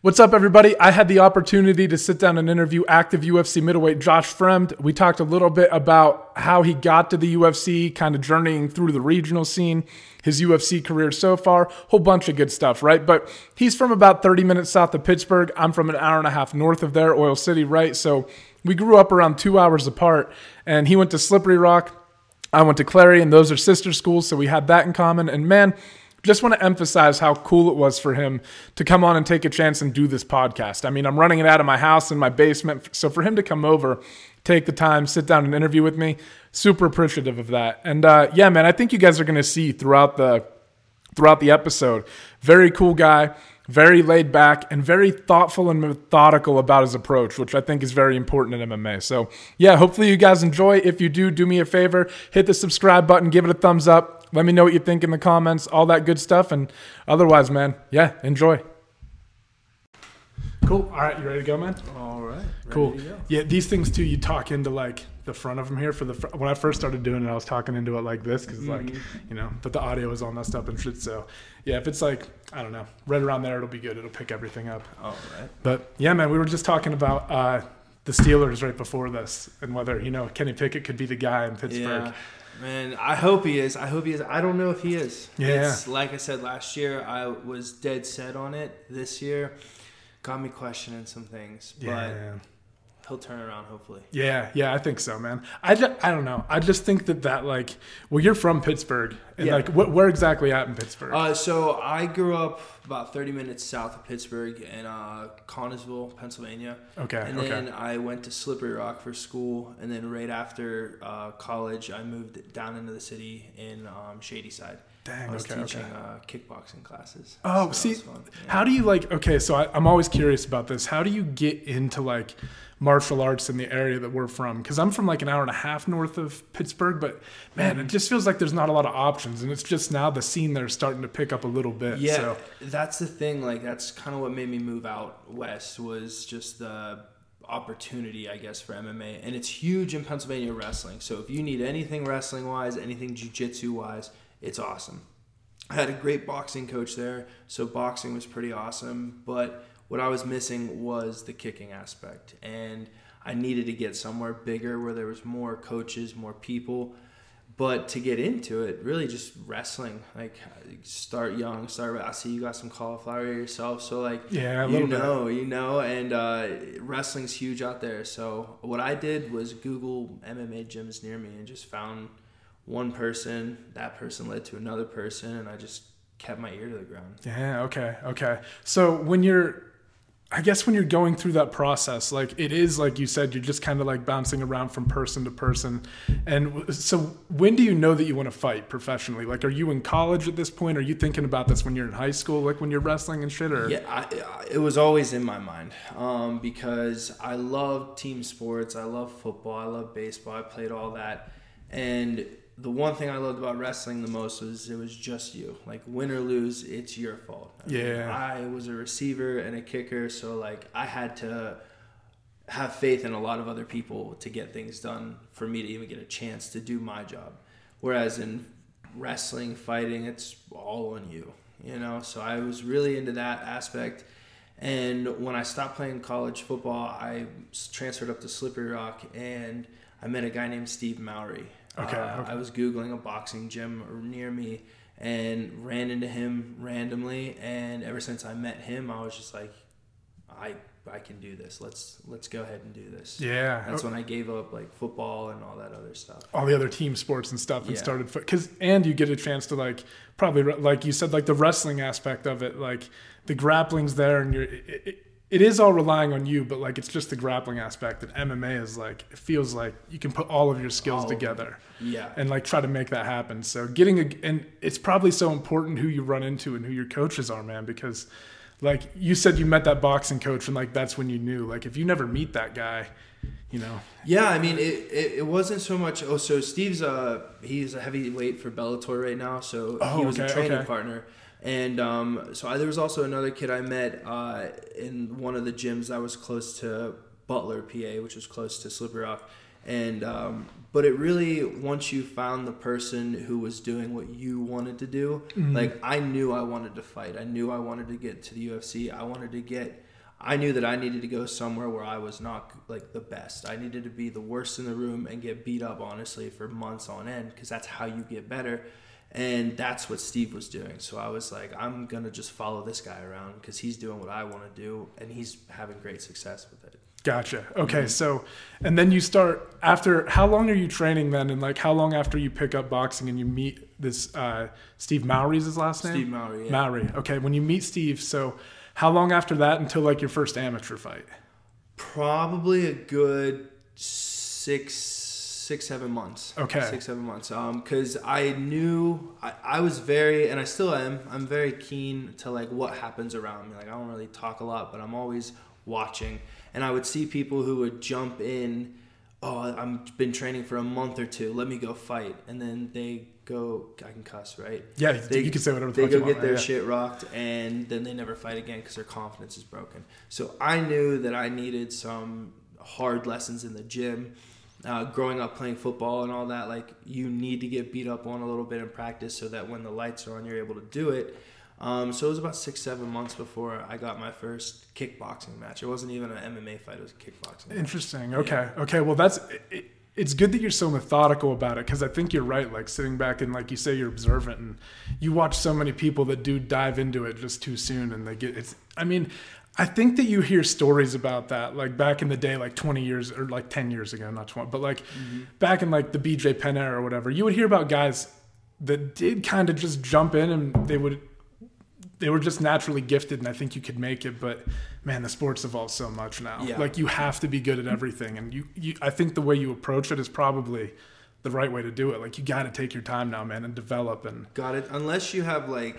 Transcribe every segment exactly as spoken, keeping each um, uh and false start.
What's up, everybody? I had the opportunity to sit down and interview active U F C middleweight Josh Fremd. We talked a little bit about how he got to the U F C, kind of journeying through the regional scene, his U F C career so far, whole bunch of good stuff, right? But he's from about thirty minutes south of Pittsburgh. I'm from an hour and a half north of there, Oil City, right? So we grew up around two hours apart, and he went to Slippery Rock. I went to Clarion. Those are sister schools, so we had that in common. And man, just want to emphasize how cool it was for him to come on and take a chance and do this podcast. I mean, I'm running it out of my house in my basement. So for him to come over, take the time, sit down and interview with me, super appreciative of that. And uh, yeah, man, I think you guys are going to see throughout the throughout the episode, very cool guy, very laid back, and very thoughtful and methodical about his approach, which I think is very important in M M A. So yeah, hopefully you guys enjoy. If you do, do me a favor, hit the subscribe button, give it a thumbs up. Let me know what you think in the comments, all that good stuff. And otherwise, man, yeah, enjoy. Cool. All right, you ready to go, man? All right. Ready cool. to go. Yeah, these things too, you talk into like the front of them here. For the fr- when I first started doing it, I was talking into it like this because Mm-hmm. like, you know, but the audio is all messed up and shit. So yeah, if it's like, I don't know, right around there, it'll be good. It'll pick everything up. All right. But yeah, man, we were just talking about uh, the Steelers right before this and whether, you know, Kenny Pickett could be the guy in Pittsburgh. Yeah. Man, I hope he is. I hope he is. I don't know if he is. Yeah. It's, like I said last year, I was dead set on it. This year, got me questioning some things. Yeah. But he'll turn around, hopefully. Yeah, yeah, I think so, man. I, just, I don't know. I just think that that, like, well, you're from Pittsburgh. And, Yeah. like, wh- where exactly at in Pittsburgh? Uh, so I grew up about thirty minutes south of Pittsburgh in uh, Connersville, Pennsylvania. Okay, And okay. then I went to Slippery Rock for school. And then right after uh, college, I moved down into the city in um, Shadyside. Dang, I was okay, teaching okay. uh, kickboxing classes. Oh, So that see, was fun. Yeah. how do you, like, okay, so I, I'm always curious about this. How do you get into, like, martial arts in the area that we're from? Because I'm from, like, an hour and a half north of Pittsburgh, but, man, it just feels like there's not a lot of options, and it's just now the scene there is starting to pick up a little bit. Yeah, So. that's the thing. Like, that's kind of what made me move out west was just the opportunity, I guess, for M M A. And it's huge in Pennsylvania wrestling. So if you need anything wrestling-wise, anything jiu-jitsu-wise, it's awesome. I had a great boxing coach there, so boxing was pretty awesome. But what I was missing was the kicking aspect. And I needed to get somewhere bigger where there was more coaches, more people. But to get into it, really just wrestling. Like, start young, start. I see you got some cauliflower yourself, so like, Yeah, a you little bit. know, you know, and uh, wrestling's huge out there. So what I did was Google M M A gyms near me and just found one person. That person led to another person, and I just kept my ear to the ground. Yeah, okay, okay. So when you're, I guess when you're going through that process, like it is, like you said, you're just kind of like bouncing around from person to person. And w- so when do you know that you want to fight professionally? Like, are you in college at this point? Are you thinking about this when you're in high school, like when you're wrestling and shit? Or Yeah, I, I, it was always in my mind um, because I love team sports. I love football. I love baseball. I played all that. And the one thing I loved about wrestling the most was it was just you. Like, win or lose, it's your fault. I mean, Yeah. I was a receiver and a kicker, so, like, I had to have faith in a lot of other people to get things done for me to even get a chance to do my job. Whereas in wrestling, fighting, it's all on you, you know? So I was really into that aspect. And when I stopped playing college football, I transferred up to Slippery Rock, and I met a guy named Steve Mowry. Okay, Uh, okay. I was Googling a boxing gym near me and ran into him randomly. And ever since I met him, I was just like, I I can do this. Let's let's go ahead and do this. yeah, That's when I gave up like football and all that other stuff. all the other team sports and stuff, and Yeah. started because and you get a chance to like probably like you said, like the wrestling aspect of it, like the grappling's there, and you're it, it, it is all relying on you, but like it's just the grappling aspect. And M M A is like it feels like you can put all of your skills All of together Yeah. and like try to make that happen. So getting a and it's probably so important who you run into and who your coaches are, man, because like you said, you met that boxing coach and like that's when you knew. Like if you never meet that guy, you know. Yeah, I mean, it, it, it wasn't so much. Oh, so Steve's uh he's a heavyweight for Bellator right now, so Oh, he was okay, a training okay. partner. And um, so I, there was also another kid I met uh, in one of the gyms that was close to Butler, P A, which was close to Slippery Rock. And um, but it really, once you found the person who was doing what you wanted to do, Mm-hmm. like I knew I wanted to fight. I knew I wanted to get to the U F C. I wanted to get I knew that I needed to go somewhere where I was not like the best. I needed to be the worst in the room and get beat up, honestly, for months on end, because that's how you get better. And that's what Steve was doing. So I was like, I'm going to just follow this guy around because he's doing what I want to do, and he's having great success with it. Gotcha. Okay. Mm-hmm. So, and then you start after, how long are you training then? And like, how long after you pick up boxing and you meet this, uh, Steve Mowry's his last name? Steve Mowry. Yeah. Mowry. Okay. When you meet Steve, so how long after that until like your first amateur fight? Probably a good six, six, seven months. Okay. Six, seven months. Um, cause I knew I, I was very, and I still am, I'm very keen to like what happens around me. Like I don't really talk a lot, but I'm always watching. And I would see people who would jump in, oh, I've been training for a month or two, let me go fight. And then they go, I can cuss, right? Yeah, they, you can say whatever the They fuck go you get want, their right? shit rocked, and then they never fight again because their confidence is broken. So I knew that I needed some hard lessons in the gym. Uh, growing up playing football and all that, like you need to get beat up on a little bit in practice so that when the lights are on, you're able to do it. Um, so it was about six, seven months before I got my first kickboxing match. It wasn't even an M M A fight; it was a kickboxing match. Interesting. Okay. Yeah. Okay. Well, that's it, it's good that you're so methodical about it, because I think you're right. Like sitting back and like you say, you're observant, and you watch so many people that do dive into it just too soon, and they get it's. I mean, I think that you hear stories about that, like back in the day, like twenty years or like ten years ago, not twenty, but like mm-hmm. back in like the B J Penn era or whatever. You would hear about guys that did kind of just jump in, and they would. They were just naturally gifted, and I think you could make it. But man, the sport's evolved so much now. Yeah. Like you have to be good at everything, and you, you. I think the way you approach it is probably the right way to do it. Like you got to take your time now, man, and develop. And got it. Unless you have like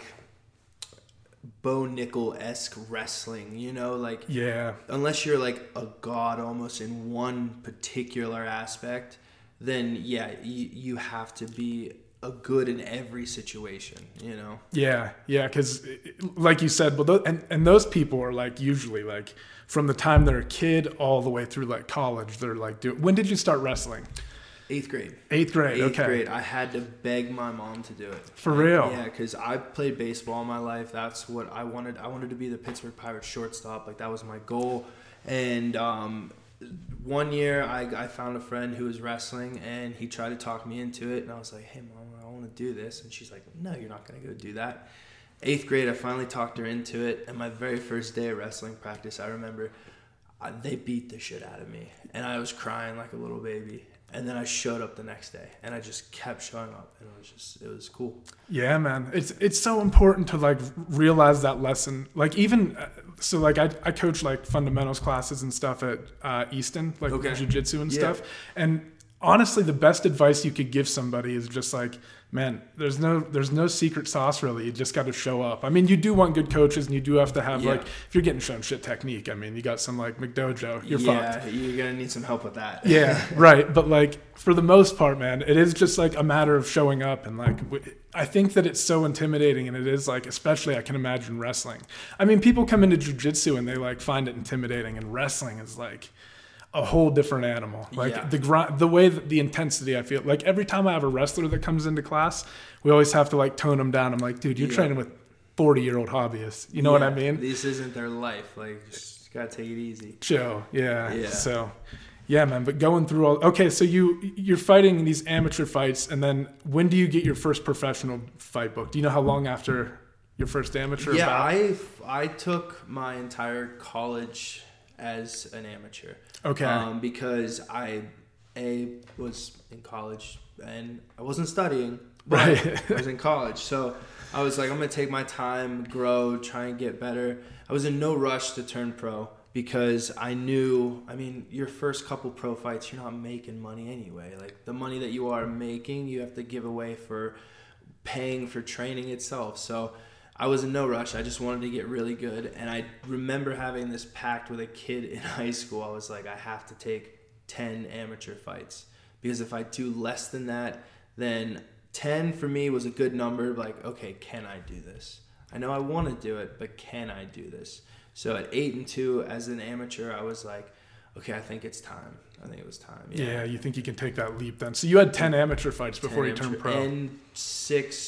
Bo Nickel-esque wrestling, you know, like yeah. Unless you're like a god almost in one particular aspect, then yeah, you you have to be a good in every situation, you know? Yeah, yeah, because like you said, well, those, and, and those people are like usually like from the time they're a kid all the way through like college, they're like, do, when did you start wrestling? Eighth grade. Eighth grade, Eighth okay. Eighth grade. I had to beg my mom to do it. For real? Yeah, because I played baseball in my life. That's what I wanted. I wanted to be the Pittsburgh Pirates shortstop. Like that was my goal. And um, one year I, I found a friend who was wrestling, and he tried to talk me into it. And I was like, hey, Mom, I want to do this. And she's like, no, you're not going to go do that. Eighth grade, I finally talked her into it. And my very first day of wrestling practice, I remember I, they beat the shit out of me. And I was crying like a little baby. And then I showed up the next day, and I just kept showing up, and it was just, it was cool. Yeah, man. It's it's so important to like realize that lesson. Like even, so like I, I coach like fundamentals classes and stuff at uh, Easton, like okay. jiu-jitsu and yeah. stuff. And honestly, the best advice you could give somebody is just like, man, there's no there's no secret sauce really. You just got to show up. I mean, you do want good coaches, and you do have to have yeah. like, if you're getting shown shit technique, I mean, you got some like McDojo, you're yeah, fucked. Yeah, you're gonna need some help with that. Yeah, right. But like for the most part, man, it is just like a matter of showing up, and like I think that it's so intimidating, and it is like, especially I can imagine wrestling. I mean, people come into jiu-jitsu and they like find it intimidating, and wrestling is like a whole different animal. Like yeah. the grind, the way that the intensity, I feel like every time I have a wrestler that comes into class, we always have to like tone them down. I'm like, dude, you're yeah. training with forty year old hobbyists. You know yeah, what I mean? This isn't their life. Like, just gotta take it easy. Chill. Yeah. yeah. So yeah, man, but going through all, okay. So you, you're fighting these amateur fights, and then when do you get your first professional fight book? Do you know how long after your first amateur? Yeah, I, I took my entire college as an amateur. Okay. Um, because I, A, was in college, and I wasn't studying, but right. I was in college. So I was like, I'm going to take my time, grow, try and get better. I was in no rush to turn pro because I knew, I mean, your first couple pro fights, you're not making money anyway. Like the money that you are making, you have to give away for paying for training itself. So I was in no rush. I just wanted to get really good. And I remember having this pact with a kid in high school. I was like, I have to take ten amateur fights. Because if I do less than that, then ten for me was a good number. Like, okay, can I do this? I know I want to do it, but can I do this? So at eight and two as an amateur, I was like, okay, I think it's time. I think it was time. Yeah, yeah you think you can take that leap then. So you had ten amateur fights before ten you turned pro. And six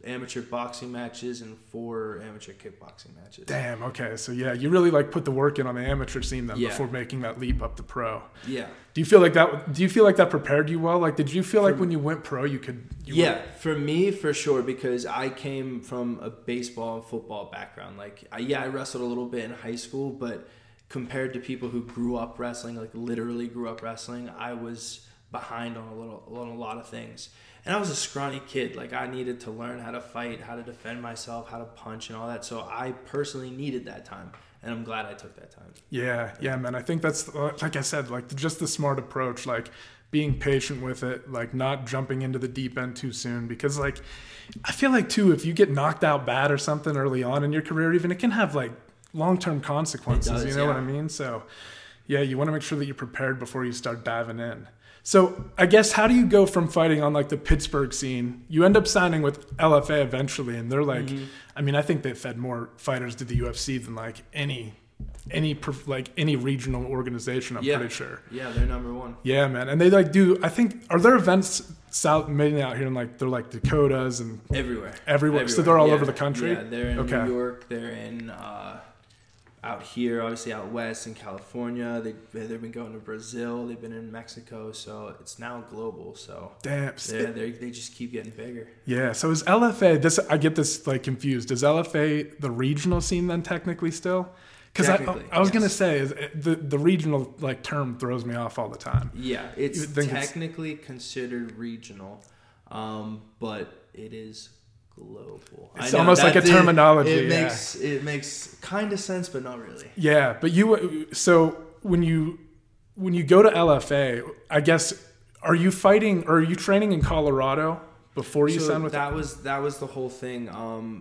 amateur boxing matches and four amateur kickboxing matches. Damn. Okay. So yeah, you really like put the work in on the amateur scene then Yeah. before making that leap up to pro. Yeah. Do you feel like that? Do you feel like that prepared you well? Like, did you feel like For- when you went pro, you could? You Yeah, were- for me, for sure, because I came from a baseball and football background. Like, I, yeah, I wrestled a little bit in high school, but compared to people who grew up wrestling, like literally grew up wrestling, I was behind on a little, on a lot of things. And I was a scrawny kid. Like, I needed to learn how to fight, how to defend myself, how to punch, and all that. So I personally needed that time, and I'm glad I took that time. Yeah, yeah, man. I think that's like I said, like just the smart approach, like being patient with it, like not jumping into the deep end too soon. Because like, I feel like too, if you get knocked out bad or something early on in your career, even it can have like long-term consequences. It does, you know yeah. what I mean? So, yeah, you want to make sure that you're prepared before you start diving in. So I guess how do you go from fighting on like the Pittsburgh scene? You end up signing with L F A eventually, and they're like, Mm-hmm. I mean, I think they fed more fighters to the U F C than like any, any prof- like any regional organization. I'm Yeah. pretty sure. Yeah, they're number one. Yeah, man, and they like do. I think are there events south made out here in like they're like Dakotas and Everywhere. everywhere. So they're all Yeah. over the country. Yeah, they're in Okay. New York. They're in uh, out here, obviously out west in California. They they've been going to Brazil. They've been in Mexico. So it's now global. So Damn. yeah, they they just keep getting bigger. Yeah. So is L F A? This I get this like confused. Is L F A the regional scene then technically still? Because I, Technically, I was gonna yes. say is the the regional like term throws me off all the time. Yeah, it's You would think it's- technically considered regional, um, but it is global. It's I know, almost like a that's it. terminology, It yeah. makes- makes it makes kind of sense, but not really. Yeah, but you so when you when you go to L F A, I guess are you fighting or are you training in Colorado before you So signed with that was that was the whole thing. Um,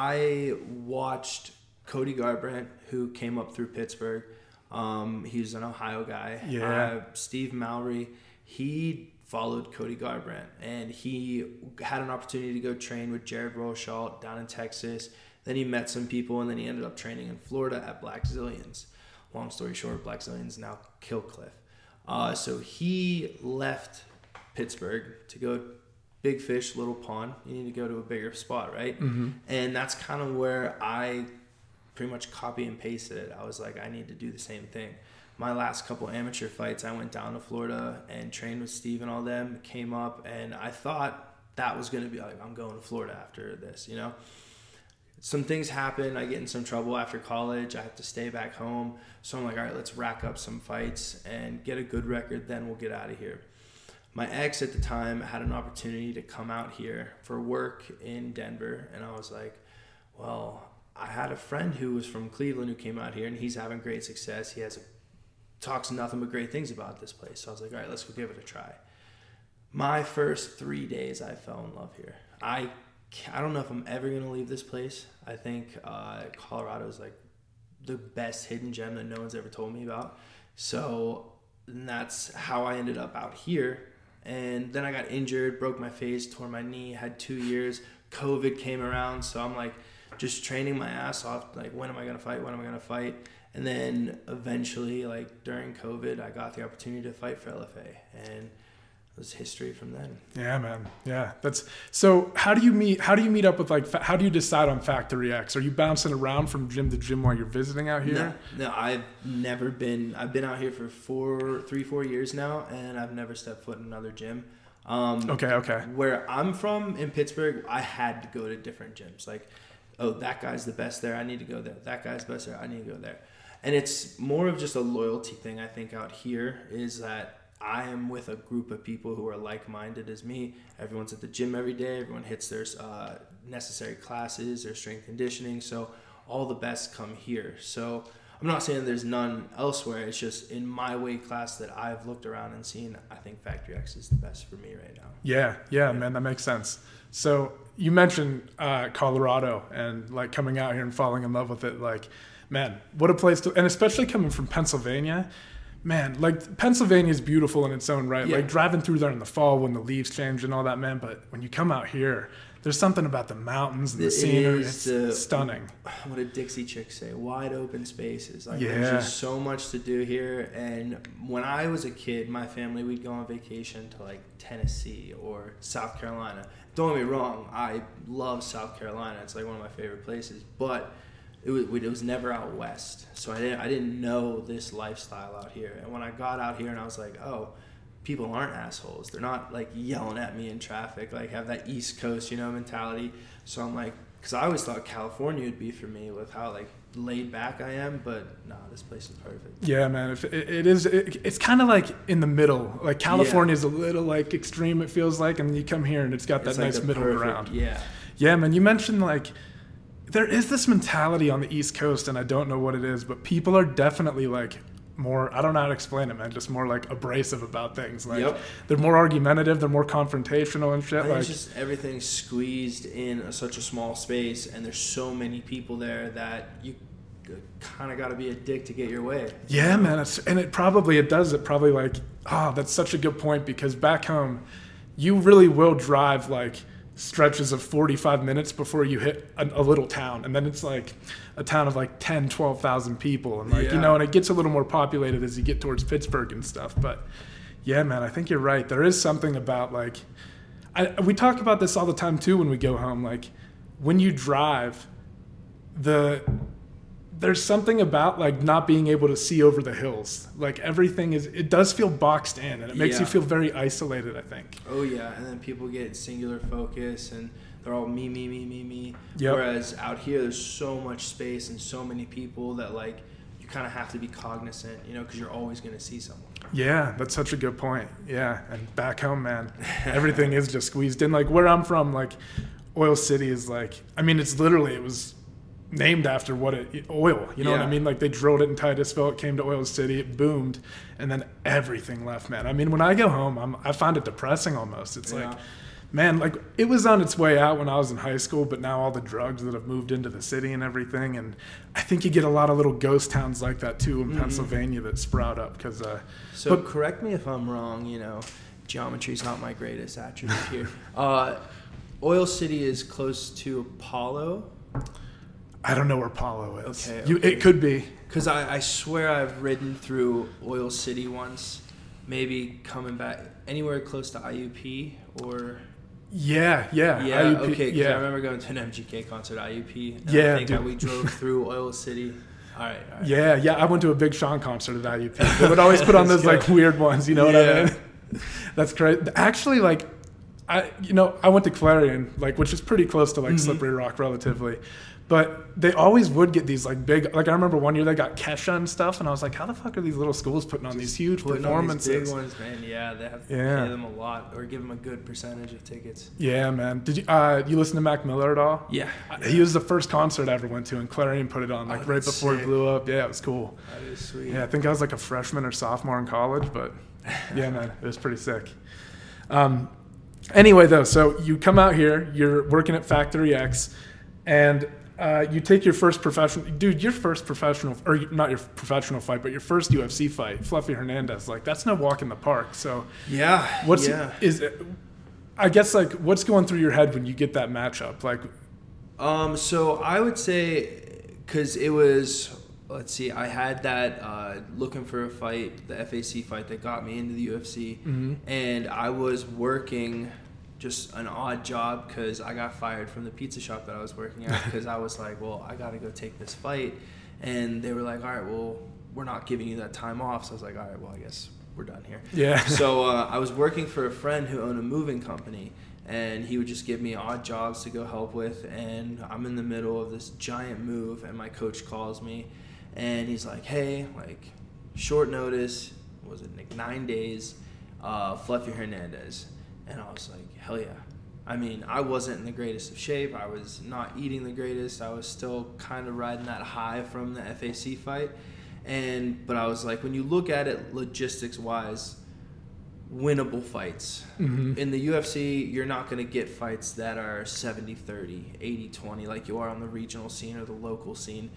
I watched Cody Garbrandt, who came up through Pittsburgh. Um, he's an Ohio guy. Yeah. Uh, Steve Mowry, he followed Cody Garbrandt, and he had an opportunity to go train with Jared Rosholt down in Texas. Then he met some people, and then he ended up training in Florida at Black Zillions. Long story short, Black Zillions now Killcliff. Uh, so he left Pittsburgh to go big fish, little pond. You need to go to a bigger spot, right? Mm-hmm. And that's kind of where I pretty much copy and pasted it. I was like, I need to do the same thing. My last couple amateur fights, I went down to Florida and trained with Steve and all them, came up, and I thought that was going to be like, I'm going to Florida after this, you know? Some things happen. I get in some trouble after college. I have to stay back home. So I'm like, all right, let's rack up some fights and get a good record, then we'll get out of here. My ex at the time had an opportunity to come out here for work in Denver, and I was like, well, I had a friend who was from Cleveland who came out here, and he's having great success. He has a, talks nothing but great things about this place. So I was like, all right, let's go give it a try. My first three days, I fell in love here. I, I don't know if I'm ever going to leave this place. I think uh, Colorado is like the best hidden gem that no one's ever told me about. So that's how I ended up out here. And then I got injured, broke my face, tore my knee, had two years. COVID came around, so I'm like just training my ass off. Like, when am I going to fight? When am I going to fight? And then eventually, like during COVID, I got the opportunity to fight for L F A, and it was history from then. Yeah, man. Yeah, that's so. How do you meet? How do you meet up with like? How do you decide on Factory X? Are you bouncing around from gym to gym while you're visiting out here? No, no, I've never been. I've been out here for four, three, four years now, and I've never stepped foot in another gym. Um, Okay, okay. Where I'm from in Pittsburgh, I had to go to different gyms. Like, oh, that guy's the best there. I need to go there. That guy's best there. I need to go there. And it's more of just a loyalty thing. I think out here is that I am with a group of people who are like-minded as me. Everyone's at the gym every day. Everyone hits their uh, necessary classes, their strength conditioning. So all the best come here. So I'm not saying there's none elsewhere. It's just in my weight class that I've looked around and seen, I think Factory X is the best for me right now. Yeah, yeah, man, that makes sense. So you mentioned uh, Colorado and like coming out here and falling in love with it. Like, man, what a place to, and especially coming from Pennsylvania. man, like Pennsylvania is beautiful in its own right. Yeah. Like driving through there in the fall when the leaves change and all that, man. But when you come out here, there's something about the mountains and the It scenery. is It's the- stunning. What did Dixie Chicks say? Wide open spaces. Like Yeah. there's just so much to do here. And when I was a kid, my family, we'd go on vacation to like Tennessee or South Carolina. Don't get me wrong, I love South Carolina. It's like one of my favorite places. But it was it was never out west, so I didn't I didn't know this lifestyle out here. And when I got out here, and I was like, oh, people aren't assholes. They're not like yelling at me in traffic, like have that East Coast, you know, mentality. So I'm like, because I always thought California would be for me with how like laid back I am, but nah, this place is perfect. Yeah, man. If it, it is. It, it's kind of like in the middle. Like California is a little like extreme. It feels like, and you come here and it's got that It's like nice the middle perfect- ground. Yeah. Yeah, man. You mentioned like there is this mentality on the East Coast, and I don't know what it is, but people are definitely like more. I don't know how to explain it, man. Just more like abrasive about things. Like Yep. they're more argumentative. They're more confrontational and I shit. think Like it's just everything's squeezed in a, such a small space, and there's so many people there that you kind of got to be a dick to get your way. yeah, man. It's, and it probably it does. It probably like oh, that's such a good point because back home, you really will drive like stretches of forty-five minutes before you hit a, a little town, and then it's like a town of like ten, twelve thousand people, and like Yeah. you know, and it gets a little more populated as you get towards Pittsburgh and stuff. But yeah, man, I think you're right. There is something about like I, we talk about this all the time too when we go home. Like when you drive, the there's something about like not being able to see over the hills. Like everything is, it does feel boxed in, and it makes Yeah. you feel very isolated, I think. Oh yeah, and then people get singular focus, and they're all me, me, me, me, me. Yep. Whereas out here, there's so much space and so many people that like you kind of have to be cognizant, you know, because you're always gonna see someone. Yeah, that's such a good point. Yeah, and back home, man, everything is just squeezed in. Like where I'm from, like Oil City is like, I mean, it's literally, it was named after what it, oil, you know what I Yeah. mean? Like they drilled it in Titusville, it came to Oil City, it boomed, and then everything left, man. I mean, when I go home, I'm, I find it depressing almost. It's Yeah. like, man, like it was on its way out when I was in high school, but now all the drugs that have moved into the city and everything, and I think you get a lot of little ghost towns like that too in Mhm. Pennsylvania that sprout up because, uh, So But- correct me if I'm wrong, you know, geometry's not my greatest attribute here. Uh, Oil City is close to Apollo. I don't know where Apollo is. Okay, You, okay. it could be. Because I, I swear I've ridden through Oil City once, maybe coming back anywhere close to I U P or... Yeah, yeah. Yeah, I U P, okay, 'cause yeah. I remember going to an M G K concert at I U P. And Yeah, I think dude. that we drove through Oil City. All right, all right. Yeah, yeah. I went to a Big Sean concert at I U P. They would always put on those Let's like weird ones, you know what I Yeah. mean? That's great. Actually, like, I you know I went to Clarion, like which is pretty close to like Mhm. Slippery Rock relatively, but they always would get these like big. Like I remember one year they got Kesha and stuff, and I was like, how the fuck are these little schools putting on these huge Putting on performances? these big ones, man. Yeah, they have to Yeah. pay them a lot or give them a good percentage of tickets. Yeah, man. Did you uh, you listen to Mac Miller at all? Yeah, Uh, He was the first concert I ever went to, and Clarion put it on like Oh, right that's before it sick. blew up. Yeah, it was cool. that is sweet. Yeah, I think I was like a freshman or sophomore in college, but yeah, man, it was pretty sick. Um, anyway, though, so you come out here, you're working at Factory X, and uh, you take your first professional, dude, your first professional, or not your professional fight, but your first U F C fight, Fluffy Hernandez. Like that's no walk in the park. So Yeah, what's yeah. is it, I guess like what's going through your head when you get that matchup? Like, Um, so I would say, because it was, let's see, I had that uh, looking for a fight, the F A C fight that got me into the U F C, Mhm. and I was working just an odd job because I got fired from the pizza shop that I was working at because I was like, well, I got to go take this fight, and they were like, all right, well, we're not giving you that time off, so I was like, all right, well, I guess we're done here. yeah, So uh, I was working for a friend who owned a moving company, and he would just give me odd jobs to go help with, and I'm in the middle of this giant move, and my coach calls me, and he's like, hey, like, short notice, what was it, like nine days, uh, Fluffy Hernandez. And I was like, hell yeah. I mean, I wasn't in the greatest of shape. I was not eating the greatest. I was still kind of riding that high from the F A C fight. And but I was like, when you look at it logistics wise, winnable fights. Mhm. In the U F C, you're not going to get fights that are seventy thirty, eighty twenty like you are on the regional scene or the local scene.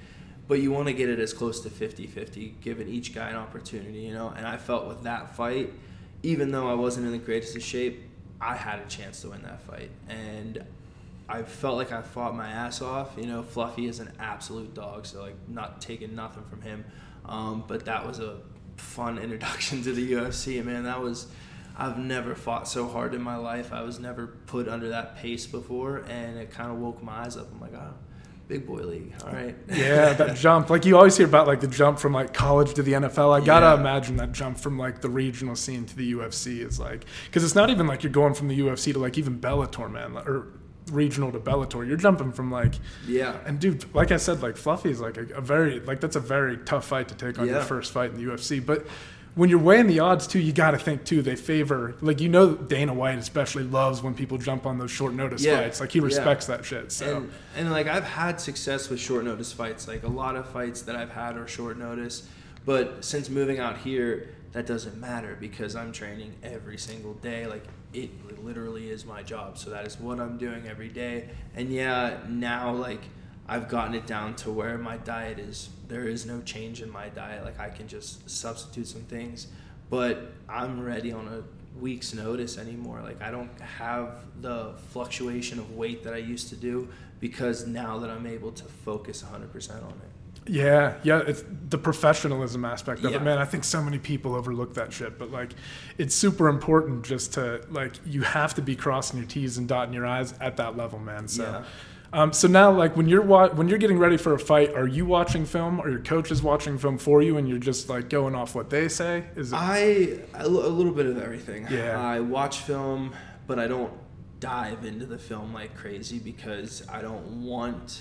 but you want to get it as close to fifty-fifty, giving each guy an opportunity, you know. And I felt with that fight, even though I wasn't in the greatest of shape, I had a chance to win that fight. And I felt like I fought my ass off. You know, Fluffy is an absolute dog, so, like, not taking nothing from him. Um, but that was a fun introduction to the U F C, man. That was, I've never fought so hard in my life. I was never put under that pace before, and it kind of woke my eyes up. I'm like, oh, big boy league, all right. Yeah, that jump. Like, you always hear about, like, the jump from, like, college to the N F L. I gotta Yeah. imagine that jump from, like, the regional scene to the U F C is, like, because it's not even like you're going from the U F C to, like, even Bellator, man, or regional to Bellator. You're jumping from, like, Yeah. and dude, like I said, like, Fluffy is like a, a very, like, that's a very tough fight to take on your Yeah. first fight in the U F C. But when you're weighing the odds too, you got to think too, they favor, like, you know, Dana White especially loves when people jump on those short notice Yeah. fights. Like, he Yeah. respects that shit. So And, and like I've had success with short notice fights. Like a lot of fights that I've had are short notice. But since moving out here, that doesn't matter because I'm training every single day. Like it literally is my job. So that is what I'm doing every day. And yeah, now like I've gotten it down to where my diet is, there is no change in my diet. Like I can just substitute some things, but I'm ready on a week's notice anymore. Like I don't have the fluctuation of weight that I used to do because now that I'm able to focus one hundred percent on it. yeah, yeah, it's the professionalism aspect of Yeah. it, man. I think so many people overlook that shit, but like, it's super important just to, like, you have to be crossing your T's and dotting your I's at that level, man. So, Yeah. um, so now, like, when you're wa- when you're getting ready for a fight, are you watching film, or your coach is watching film for you, and you're just like going off what they say? Is it? I a li- a little bit of everything. Yeah. I watch film, but I don't dive into the film like crazy because I don't want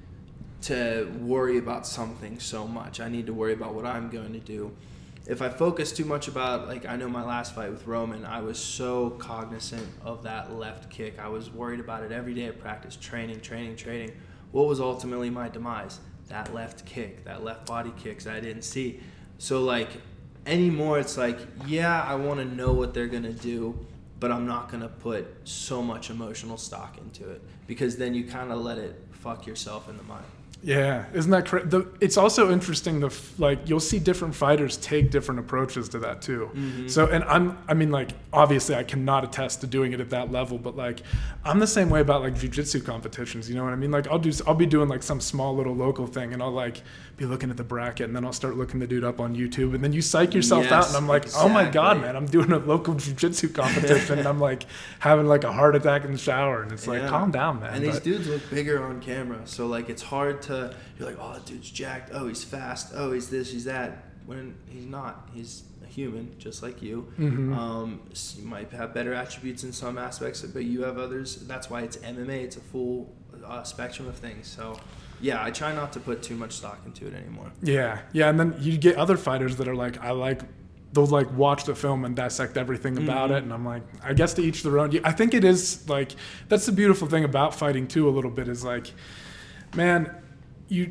to worry about something so much. I need to worry about what I'm going to do. If I focus too much about, like, I know my last fight with Roman, I was so cognizant of that left kick. I was worried about it every day at practice, training, training, training. What was ultimately my demise? That left kick, that left body kicks that I didn't see. So, like, anymore, it's like, yeah, I want to know what they're going to do, but I'm not going to put so much emotional stock into it because then you kind of let it fuck yourself in the mind. Yeah, isn't that cra- the? It's also interesting the f- like you'll see different fighters take different approaches to that too. Mm-hmm. So, and I'm, I mean, like, obviously I cannot attest to doing it at that level, but like I'm the same way about like jiu-jitsu competitions. You know what I mean? Like I'll do, I'll be doing like some small little local thing, and I'll like be looking at the bracket, and then I'll start looking the dude up on YouTube, and then you psych yourself Yes, out, and I'm like, oh my god, exactly. man, I'm doing a local jiu-jitsu competition, and I'm like having like a heart attack in the shower, and it's like, Yeah. calm down, man. And these But- dudes look bigger on camera, so like it's hard to. You're like, oh, that dude's jacked. Oh, he's fast. Oh, he's this, he's that. When he's not. He's a human, just like you. Mhm. Um, s- you might have better attributes in some aspects, but you have others. That's why it's M M A. It's a full uh, spectrum of things. So, yeah, I try not to put too much stock into it anymore. Yeah, yeah, and then you get other fighters that are like, I like, they'll like watch the film and dissect everything about Mhm. it, and I'm like, I guess to each their own. I think it is like, that's the beautiful thing about fighting too, a little bit, is like, man, you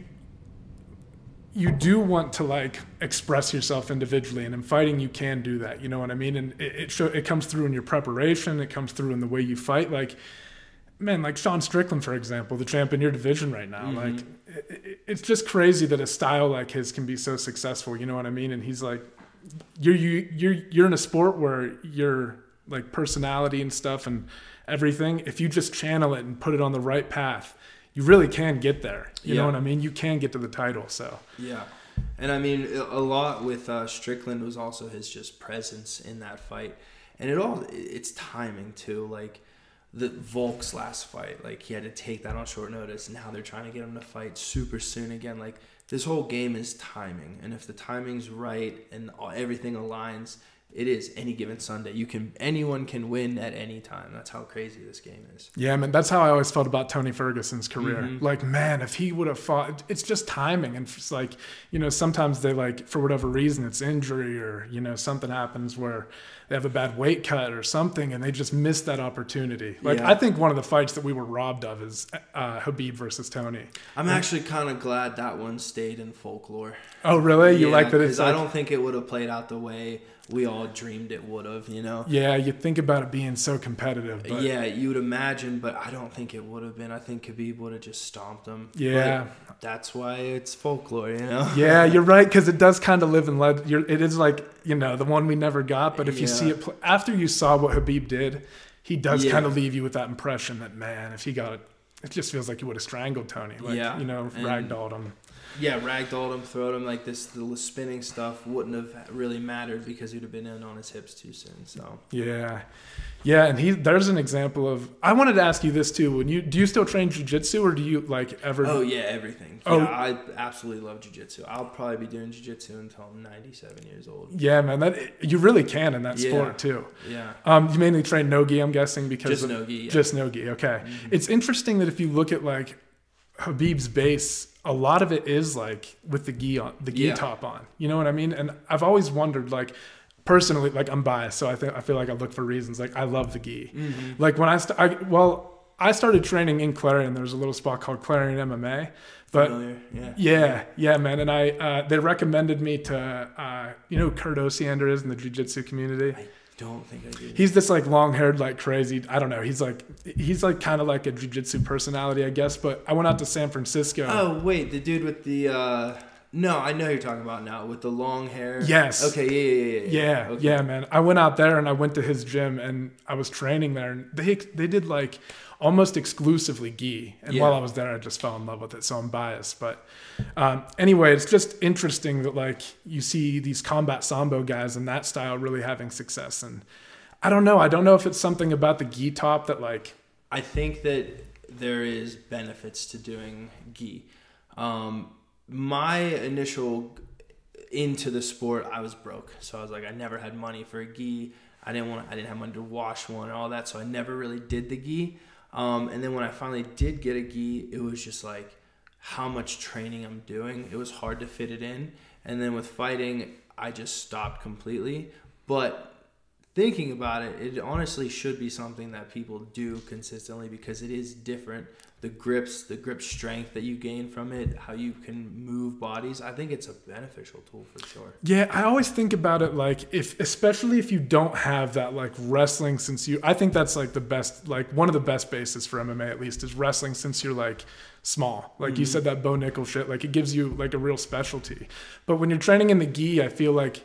you do want to like express yourself individually, and in fighting you can do that. You know what I mean? And it it, show, it comes through in your preparation. It comes through in the way you fight. Like, man, like Sean Strickland, for example, the champ in your division right now. Mhm. Like, it, it, it's just crazy that a style like his can be so successful. You know what I mean? And he's like, you're you you're you're in a sport where your like personality and stuff and everything, if you just channel it and put it on the right path, you really can get there. You Yeah. know what I mean? You can get to the title. So Yeah. And I mean, a lot with uh, Strickland was also his just presence in that fight. And it all, it's timing too. Like the Volk's last fight, like he had to take that on short notice. Now they're trying to get him to fight super soon again. Like this whole game is timing. And if the timing's right and all, everything aligns, it is any given Sunday. You can, anyone can win at any time. That's how crazy this game is. yeah, man, that's how I always felt about Tony Ferguson's career. Mhm. Like, man, if he would have fought, it's just timing. And it's like, you know, sometimes they like, for whatever reason, it's injury or, you know, something happens where they have a bad weight cut or something and they just miss that opportunity. Like, Yeah. I think one of the fights that we were robbed of is uh, Khabib versus Tony. I'm actually kind of glad that one stayed in folklore. Oh, really? You Yeah, like that it's 'cause I like, don't think it would have played out the way we all dreamed it would have, you know? Yeah, you think about it being so competitive. But yeah, you would imagine, but I don't think it would have been. I think Khabib would have just stomped him. Yeah. But that's why it's folklore, you know? Yeah, you're right, because it does kind of live in legend. You're, it is like, you know, the one we never got, but if you Yeah. see it, pl- after you saw what Khabib did, he does Yeah. kind of leave you with that impression that, man, if he got it, it just feels like he would have strangled Tony. Like, Yeah, you know, and- ragdolled him. Yeah, ragdolled him, throwed him like this. The spinning stuff wouldn't have really mattered because he'd have been in on his hips too soon. So Yeah. Yeah, and he there's an example of I wanted to ask you this too. When you do you still train jiu-jitsu or do you like ever oh yeah, everything. Oh. Yeah, I absolutely love jiu-jitsu. I'll probably be doing jiu-jitsu until I'm ninety-seven years old. Yeah, man, that you really can in that Yeah. sport too. Yeah, Um, you mainly train no-gi, I'm guessing, because just of, no gi. Yeah. just no-gi. Okay, Mhm. it's interesting that if you look at like Habib's base, a lot of it is like with the gi on, the gi Yeah. top on. You know what I mean? And I've always wondered, like personally, like I'm biased, so I think I feel like I look for reasons. Like I love the gi. Mhm. Like when I, st- I well, I started training in Clarion. There's a little spot called Clarion M M A, but. Familiar. Yeah. Yeah, yeah, man, and I uh, they recommended me to uh, you know who Kurt Osiander is in the jiu-jitsu community. I don't think I do. He's this like long-haired, like crazy. I don't know. He's like he's like kind of like a jiu-jitsu personality, I guess. But I went out to San Francisco. Oh wait, the dude with the. Uh, no, I know who you're talking about now with the long hair. Yes. Okay. Yeah. Yeah. Yeah. Yeah, Yeah. Okay. yeah, man. I went out there and I went to his gym and I was training there, and they they did like almost exclusively gi. And Yeah. while I was there, I just fell in love with it. So I'm biased, but um, anyway, it's just interesting that like you see these combat sambo guys in that style really having success. And I don't know. I don't know if it's something about the gi top that like. I think that there is benefits to doing gi. Um, my initial into the sport, I was broke, so I was like, I never had money for a gi. I didn't want, I didn't have money to wash one and all that, so I never really did the gi. Um, and then when I finally did get a gi, it was just like how much training I'm doing. It was hard to fit it in. And then with fighting, I just stopped completely. But thinking about it, it honestly should be something that people do consistently because it is different. The grips, the grip strength that you gain from it, how you can move bodies. I think it's a beneficial tool for sure. Yeah, I always think about it like if, especially if you don't have that like wrestling since you, I think that's like the best, like one of the best bases for M M A at least is wrestling since you're like small. Like mm-hmm. you said, that Bo Nickel shit, like it gives you like a real specialty. But when you're training in the gi, I feel like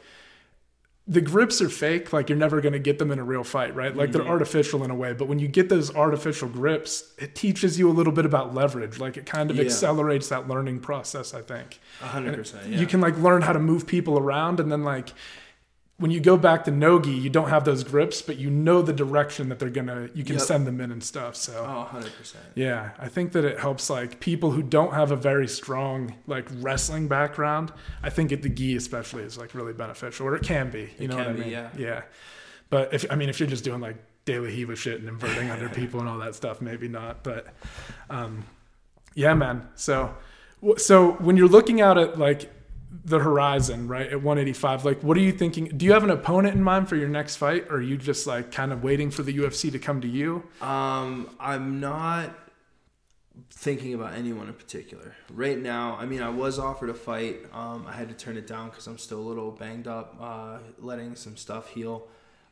the grips are fake. Like you're never going to get them in a real fight, right? Like they're artificial in a way, but when you get those artificial grips, it teaches you a little bit about leverage. Like it kind of Yeah. accelerates that learning process, I think. A hundred percent. Yeah. You can like learn how to move people around, and then like when you go back to no-gi, you don't have those grips, but you know the direction that they're gonna, you can Yep. send them in and stuff. So Oh, a hundred percent. yeah, I think that it helps like people who don't have a very strong like wrestling background. I think it, the gi especially is like really beneficial, or it can be. You It know can what I be, mean? yeah. Yeah. But if I mean, if you're just doing like daily Hiva shit and inverting under people and all that stuff, maybe not. But um, yeah, man. So so when you're looking out at like the horizon, right, at one eighty-five, like what are you thinking? Do you have an opponent in mind for your next fight, or are you just like kind of waiting for the U F C to come to you? Um, I'm not thinking about anyone in particular right now. I mean, I was offered a fight. Um, I had to turn it down because I'm still a little banged up, uh, letting some stuff heal.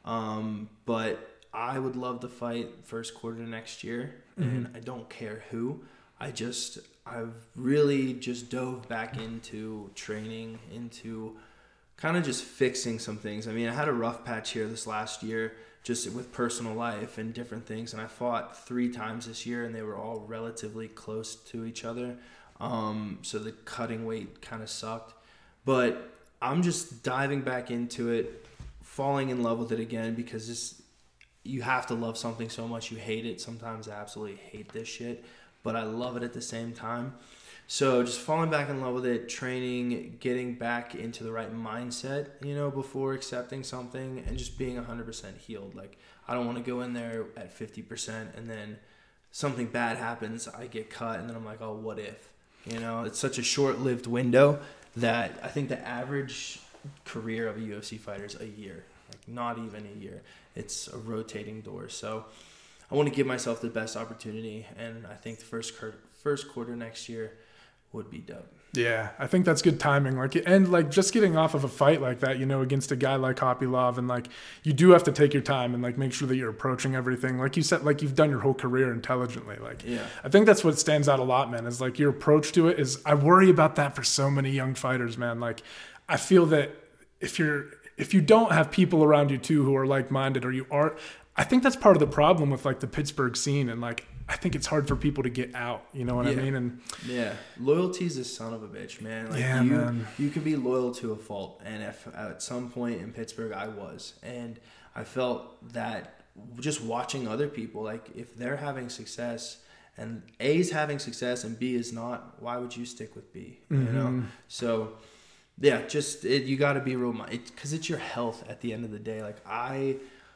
Um, but I would love to fight first quarter next year, and Mm-hmm. I don't care who. I just, I've really just dove back into training, into kind of just fixing some things. I mean, I had a rough patch here this last year, just with personal life and different things. And I fought three times this year, and they were all relatively close to each other. Um, so the cutting weight kind of sucked. But I'm just diving back into it, falling in love with it again, because this, you have to love something so much you hate it. Sometimes I absolutely hate this shit, but I love it at the same time. So just falling back in love with it, training, getting back into the right mindset, you know, before accepting something, and just being one hundred percent healed. Like, I don't want to go in there at fifty percent and then something bad happens, I get cut, and then I'm like, oh, what if? You know, it's such a short-lived window that I think the average career of a U F C fighter is a year. Like, not even a year. It's a rotating door. So I want to give myself the best opportunity, and I think the first, first quarter next year would be dope. Yeah, I think that's good timing. Like, and like just getting off of a fight like that, you know, against a guy like Kopylov, and like you do have to take your time and like make sure that you're approaching everything like you said, like you've done your whole career intelligently. Like, yeah, I think that's what stands out a lot, man. Is like your approach to it is. I worry about that for so many young fighters, man. Like, I feel that if you're if you don't have people around you too who are like minded, or you are, I think that's part of the problem with like the Pittsburgh scene, and like. I think it's hard for people to get out. You know what yeah. I mean? And yeah, loyalty's a son of a bitch, man. Like yeah, you, man. You can be loyal to a fault, and if at some point in Pittsburgh I was, and I felt that just watching other people, like if they're having success, and A's having success and B is not, why would you stick with B? You Mm-hmm. know, so yeah, just it, you got to be real, because it, it's your health at the end of the day. Like I.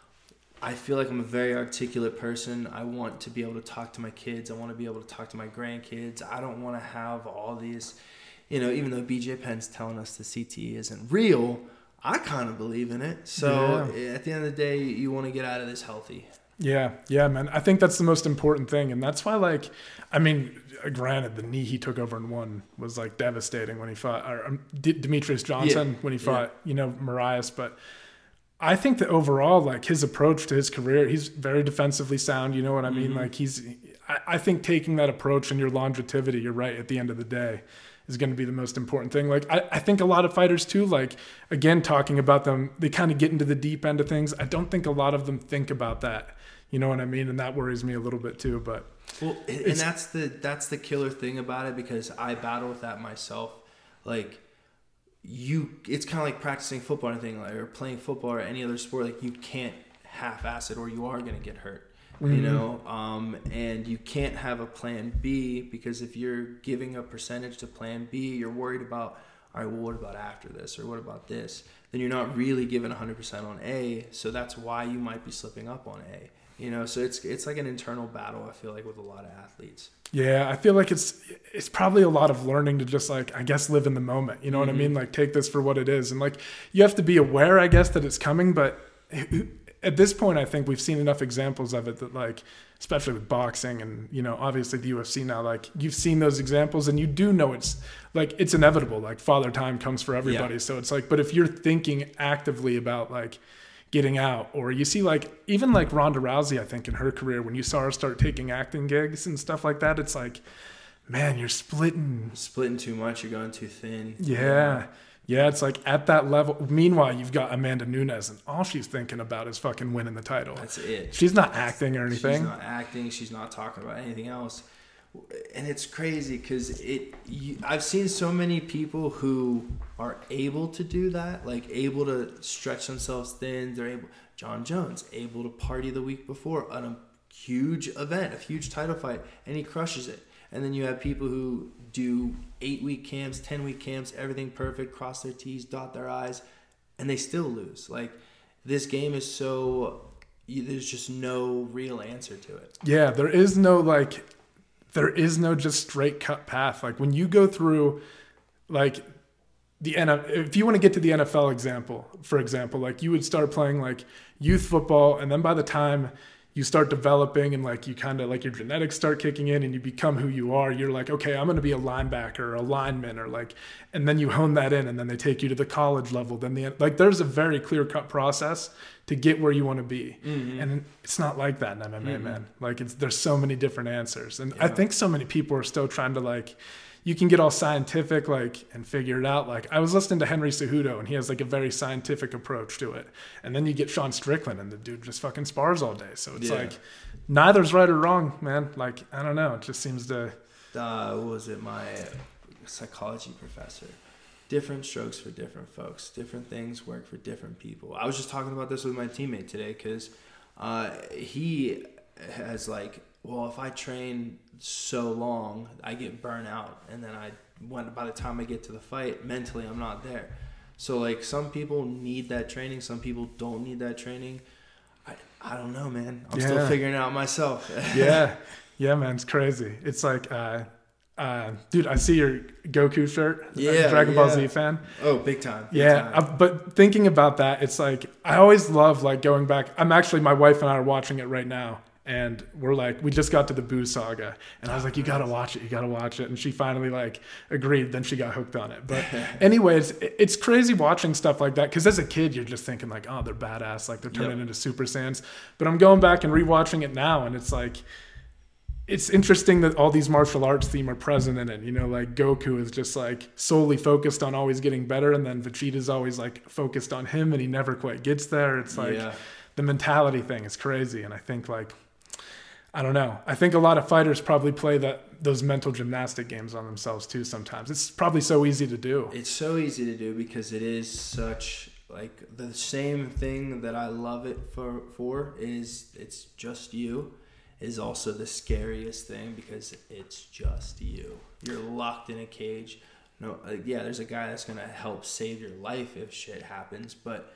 I feel like I'm a very articulate person. I want to be able to talk to my kids. I want to be able to talk to my grandkids. I don't want to have all these, you know, even though B J Penn's telling us the C T E isn't real, I kind of believe in it. So yeah. At the end of the day, you want to get out of this healthy. Yeah, yeah, man. I think that's the most important thing. And that's why, like, I mean, granted, the knee he took over and won was, like, devastating when he fought, or um, D- Demetrius Johnson yeah. when he fought, yeah. you know, Marias. But I think that overall, like his approach to his career, he's very defensively sound. You know what I mean? Mm-hmm. Like he's, I, I think taking that approach and your longevity, you're right, at the end of the day, is going to be the most important thing. Like I, I think a lot of fighters too, like again, talking about them, they kind of get into the deep end of things. I don't think a lot of them think about that. You know what I mean? And that worries me a little bit too, but. Well, and that's the, that's the killer thing about it, because I battle with that myself. Like, you it's kind of like practicing football or anything, like, or playing football or any other sport. Like you can't half-ass it, or you are going to get hurt. Mm-hmm. You know, um, and you can't have a plan B, because if you're giving a percentage to plan B, you're worried about, all right, well, what about after this, or what about this? Then you're not really giving one hundred percent on A, so that's why you might be slipping up on A. You know, so it's it's like an internal battle, I feel like, with a lot of athletes. Yeah, I feel like it's it's probably a lot of learning to just, like, I guess, live in the moment. You know mm-hmm. what I mean? Like, take this for what it is. And, like, you have to be aware, I guess, that it's coming. But at this point, I think we've seen enough examples of it that, like, especially with boxing and, you know, obviously the U F C now, like, you've seen those examples and you do know it's, like, it's inevitable. Like, father time comes for everybody. Yeah. So it's like, but if you're thinking actively about, like, getting out, or you see, like, even like Ronda Rousey, I think in her career, when you saw her start taking acting gigs and stuff like that, it's like, man, you're splitting. Splitting too much, you're going too thin. Yeah. Yeah, it's like at that level. Meanwhile, you've got Amanda Nunes, and all she's thinking about is fucking winning the title. That's it. She's not acting or anything. She's not acting. She's not talking about anything else. And it's crazy because it. You, I've seen so many people who are able to do that, like able to stretch themselves thin. They're able. John Jones able to party the week before on a huge event, a huge title fight, and he crushes it. And then you have people who do eight week camps, ten week camps, everything perfect, cross their T's, dot their I's, and they still lose. Like, this game is so. There's just no real answer to it. Yeah, there is no like. There is no just straight cut path. Like when you go through, like the N F L, if you want to get to the N F L example, for example, like you would start playing like youth football, and then by the time you start developing and like you kind of like your genetics start kicking in and you become who you are, you're like, okay, I'm going to be a linebacker or a lineman, or like, and then you hone that in, and then they take you to the college level. Then the like, there's a very clear cut process to get where you want to be. Mm-hmm. And it's not like that in M M A, mm-hmm. man. Like it's, there's so many different answers. And yeah. I think so many people are still trying to like, you can get all scientific, like, and figure it out. Like I was listening to Henry Cejudo, and he has like a very scientific approach to it. And then you get Sean Strickland, and the dude just fucking spars all day. So it's yeah. like, neither's right or wrong, man. Like, I don't know. It just seems to. Uh, what was it? My psychology professor. Different strokes for different folks. Different things work for different people. I was just talking about this with my teammate today, because uh, he has like, well, if I train so long, I get burnt out, and then I, when by the time I get to the fight, mentally I'm not there. So like, some people need that training, some people don't need that training. I I don't know, man. I'm yeah. still figuring it out myself. yeah, yeah, man, it's crazy. It's like. Uh, Uh, dude, I see your Goku shirt. Yeah, Dragon yeah. Ball Z fan. Oh, big time. Big yeah, time. I, but thinking about that, it's like I always love like going back. I'm actually, my wife and I are watching it right now, And we're like, we just got to the Boo saga. And I was like, you got to watch it. You got to watch it. And she finally like agreed. Then she got hooked on it. But anyways, it's crazy watching stuff like that. Cause as a kid, you're just thinking like, oh, they're badass. Like they're turning yep. into Super Saiyans. But I'm going back and rewatching it now. And it's like, it's interesting that all these martial arts theme are present in it. You know, like Goku is just like solely focused on always getting better. And then Vegeta's always like focused on him and he never quite gets there. It's like yeah. the mentality thing is crazy. And I think like, I don't know. I think a lot of fighters probably play that those mental gymnastic games on themselves too sometimes. It's probably so easy to do. It's so easy to do because it is such like the same thing that I love it for for is it's just you is also the scariest thing because it's just you. You're locked in a cage. No, uh, yeah, there's a guy that's going to help save your life if shit happens, but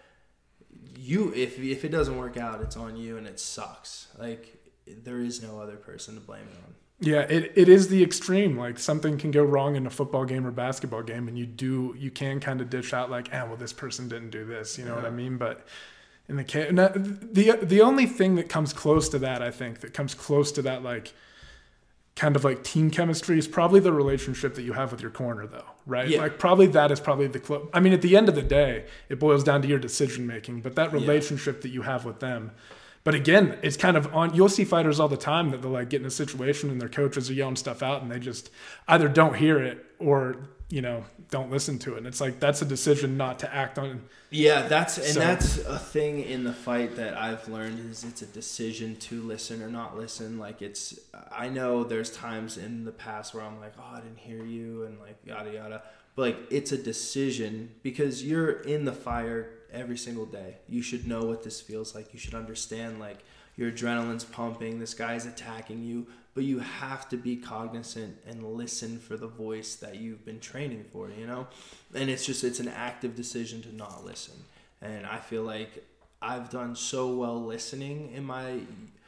you if if it doesn't work out, it's on you and it sucks. Like there is no other person to blame it on. Yeah, it, it is the extreme. Like something can go wrong in a football game or basketball game and you do, you can kind of dish out like, ah, well, this person didn't do this. You know yeah. what I mean? But in the case, the, the only thing that comes close to that, I think that comes close to that, like kind of like team chemistry is probably the relationship that you have with your corner though. Right. Yeah. Like probably that is probably the, clo- I mean, at the end of the day, it boils down to your decision making, but that relationship yeah. that you have with them. But again, it's kind of on, you'll see fighters all the time that they'll like get in a situation and their coaches are yelling stuff out and they just either don't hear it or, you know, don't listen to it. And it's like, that's a decision not to act on. Yeah, that's, and so, that's a thing in the fight that I've learned is it's a decision to listen or not listen. Like it's, I know there's times in the past where I'm like, oh, I didn't hear you and like yada, yada. But like, it's a decision because you're in the fire every single day. You should know what this feels like. You should understand like your adrenaline's pumping, this guy's attacking you, but you have to be cognizant and listen for the voice that you've been training for, you know? And it's just, it's an active decision to not listen. And I feel like I've done so well listening in my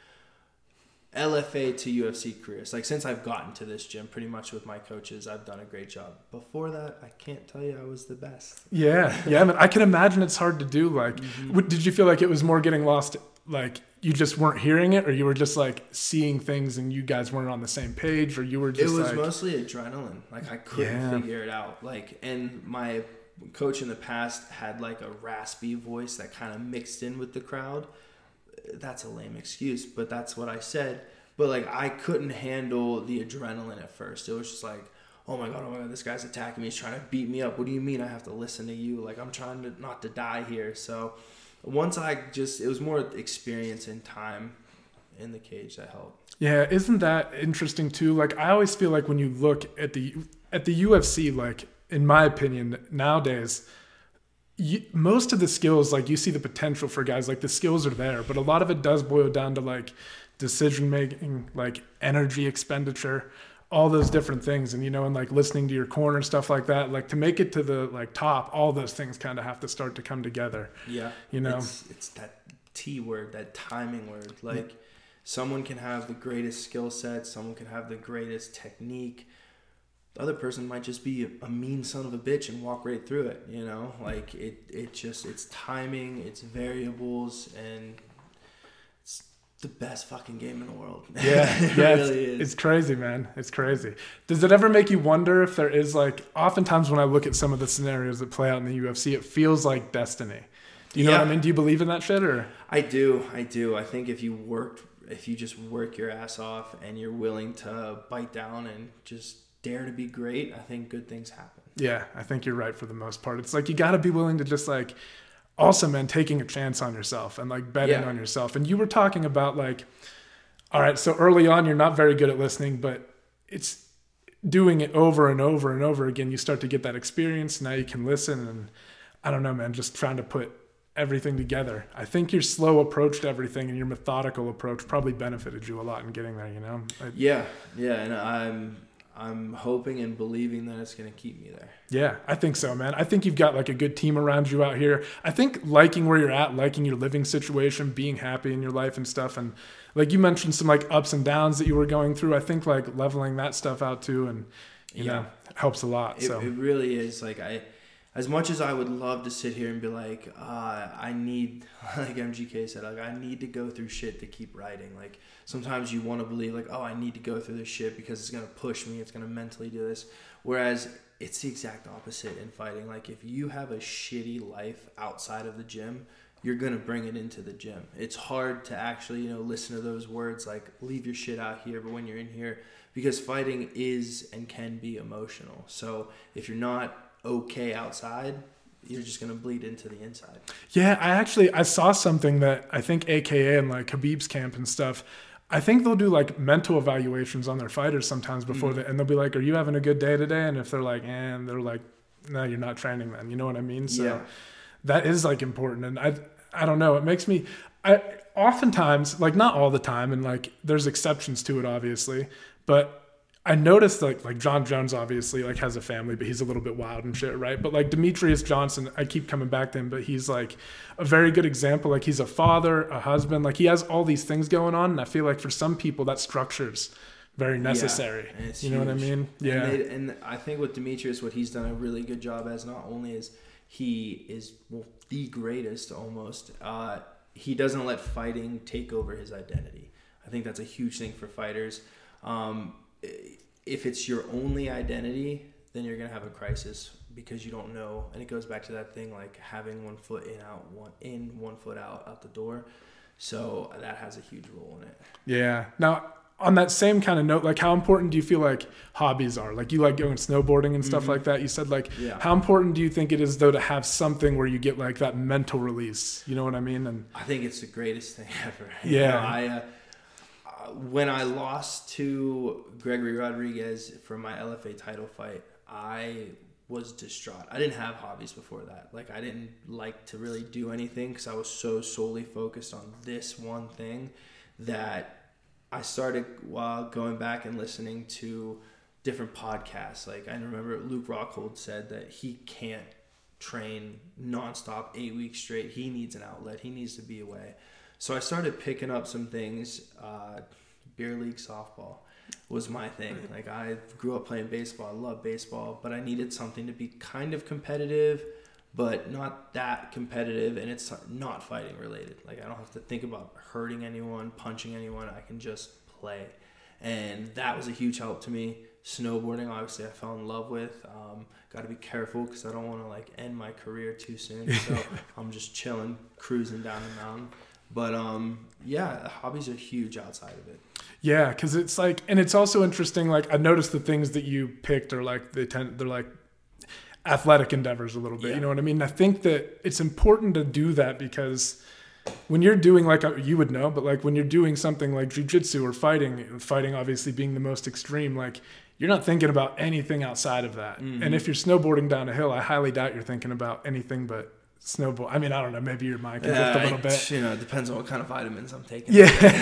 L F A to U F C careers. Like since I've gotten to this gym, pretty much with my coaches, I've done a great job. Before that, I can't tell you I was the best. Yeah, yeah. I mean, I can imagine it's hard to do. Like, mm-hmm. did you feel like it was more getting lost? Like you just weren't hearing it, or you were just like seeing things and you guys weren't on the same page, or you were just. It was like, mostly adrenaline. Like I couldn't yeah. figure it out. Like, and my coach in the past had like a raspy voice that kind of mixed in with the crowd. That's a lame excuse, but that's what I said. But like I couldn't handle the adrenaline at first. It was just like, oh my god, oh my god, this guy's attacking me. He's trying to beat me up. What do you mean I have to listen to you? Like I'm trying to not to die here. So once I just, it was more experience and time in the cage that helped. Yeah, isn't that interesting too? Like I always feel like when you look at the at the U F C, like in my opinion nowadays. You, most of the skills, like you see the potential for guys, like the skills are there, but a lot of it does boil down to like decision making, like energy expenditure, all those different things. And, you know, and like listening to your corner, stuff like that, like to make it to the like top, all those things kind of have to start to come together. Yeah. You know, it's, it's that T word, that timing word. Like yeah. someone can have the greatest skill set. Someone can have the greatest technique. The other person might just be a, a mean son of a bitch and walk right through it, you know? Like, it, it just, it's timing, it's variables, and it's the best fucking game in the world. Yeah, it yeah, really it's, is. It's crazy, man. It's crazy. Does it ever make you wonder if there is, like, oftentimes when I look at some of the scenarios that play out in the U F C, it feels like destiny. Do you know yeah. what I mean? Do you believe in that shit, or? I do, I do. I think if you worked, if you just work your ass off and you're willing to bite down and just dare to be great, I think good things happen. Yeah, I think you're right for the most part. It's like you got to be willing to just like, also, man, taking a chance on yourself and like betting yeah. on yourself. And you were talking about like, all right, so early on, you're not very good at listening, but it's doing it over and over and over again. You start to get that experience. Now you can listen. And I don't know, man, just trying to put everything together. I think your slow approach to everything and your methodical approach probably benefited you a lot in getting there, you know? I, yeah, yeah, and I'm... I'm hoping and believing that it's going to keep me there. Yeah, I think so, man. I think you've got like a good team around you out here. I think liking where you're at, liking your living situation, being happy in your life and stuff. And like you mentioned some like ups and downs that you were going through. I think like leveling that stuff out too and, you yeah. know, helps a lot. It, so it really is. Like I, as much as I would love to sit here and be like, uh, I need, like M G K said, like I need to go through shit to keep writing. Like sometimes you want to believe like, oh, I need to go through this shit because it's going to push me. It's going to mentally do this. Whereas it's the exact opposite in fighting. Like if you have a shitty life outside of the gym, you're going to bring it into the gym. It's hard to actually, you know, listen to those words like leave your shit out here. But when you're in here, because fighting is and can be emotional. So if you're not okay outside, you're just going to bleed into the inside. Yeah, I actually, I saw something that I think A K A and like Khabib's camp and stuff, I think they'll do like mental evaluations on their fighters sometimes before mm-hmm. they, and they'll be like, are you having a good day today? And if they're like, and eh, they're like, no, you're not training then. You know what I mean? So yeah. That is like important. And I, I don't know, it makes me, I oftentimes, like not all the time, and like there's exceptions to it obviously, but I noticed like like John Jones obviously like has a family, but he's a little bit wild and shit, right? But like Demetrius Johnson, I keep coming back to him, but he's like a very good example. Like he's a father, a husband, like he has all these things going on, and I feel like for some people that structure's very necessary. Yeah, you know huge. What I mean? Yeah. And, they, and I think with Demetrius, what he's done a really good job as, not only is he is well, the greatest almost, uh, he doesn't let fighting take over his identity. I think that's a huge thing for fighters. Um, if it's your only identity, then you're going to have a crisis because you don't know. And it goes back to that thing, like having one foot in, out, one in, one foot out, out the door. So that has a huge role in it. Yeah. Now, on that same kind of note, like how important do you feel like hobbies are? Like you like going snowboarding and stuff mm-hmm. like that. You said like, yeah. How important do you think it is though to have something where you get like that mental release? You know what I mean? And I think it's the greatest thing ever. Yeah. You know, I, uh, when I lost to Gregory Rodriguez for my L F A title fight, I was distraught. I didn't have hobbies before that. Like I didn't like to really do anything because I was so solely focused on this one thing that I started while going back and listening to different podcasts. Like I remember Luke Rockhold said that he can't train nonstop eight weeks straight. He needs an outlet. He needs to be away. So I started picking up some things. Uh, beer league softball was my thing. Like I grew up playing baseball. I love baseball, but I needed something to be kind of competitive, but not that competitive. And it's not fighting related. Like I don't have to think about hurting anyone, punching anyone. I can just play. And that was a huge help to me. Snowboarding, obviously, I fell in love with. Um, got to be careful because I don't want to like end my career too soon. So I'm just chilling, cruising down the mountain. But um, yeah, hobbies are huge outside of it. Yeah, because it's like, and it's also interesting. Like I noticed the things that you picked are like they tend, they're like athletic endeavors a little bit. Yeah. You know what I mean? I think that it's important to do that because when you're doing like you would know, but like when you're doing something like jiu-jitsu or fighting, fighting obviously being the most extreme, like you're not thinking about anything outside of that. Mm-hmm. And if you're snowboarding down a hill, I highly doubt you're thinking about anything but snowboard. I mean, I don't know. Maybe your mind can yeah, drift a little bit. You know, it depends on what kind of vitamins I'm taking.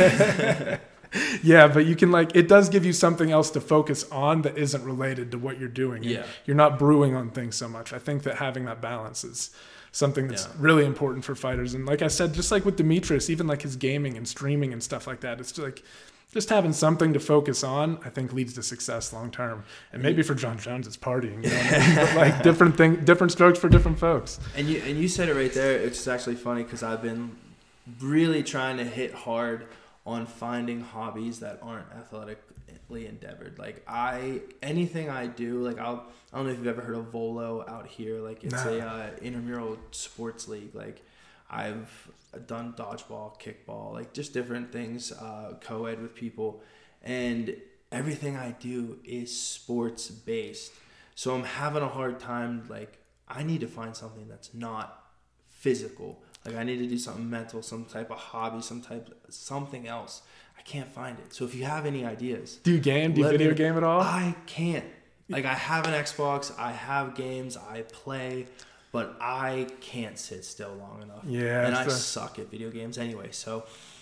Yeah. Yeah, but you can like, it does give you something else to focus on that isn't related to what you're doing. Yeah. You're not brewing on things so much. I think that having that balance is something that's yeah. really important for fighters. And like I said, just like with Demetrius, even like his gaming and streaming and stuff like that, it's just like just having something to focus on, I think leads to success long term. And maybe for John Jones, it's partying. You know what I mean? But like different thing, different strokes for different folks. And you and you said it right there. It's actually funny because I've been really trying to hit hard on finding hobbies that aren't athletically endeavored. Like I, anything I do, like I'll, I don't know if you've ever heard of Volo out here. Like it's nah. a uh, intramural sports league. Like I've done dodgeball, kickball, like just different things, uh, co-ed with people. And everything I do is sports based. So I'm having a hard time. Like I need to find something that's not physical. Like I need to do something mental, some type of hobby, some type, something else. I can't find it. So if you have any ideas, do you game? Do you video me, game at all? I can't. Like I have an Xbox, I have games, I play, but I can't sit still long enough. Yeah, and I the... suck at video games anyway. So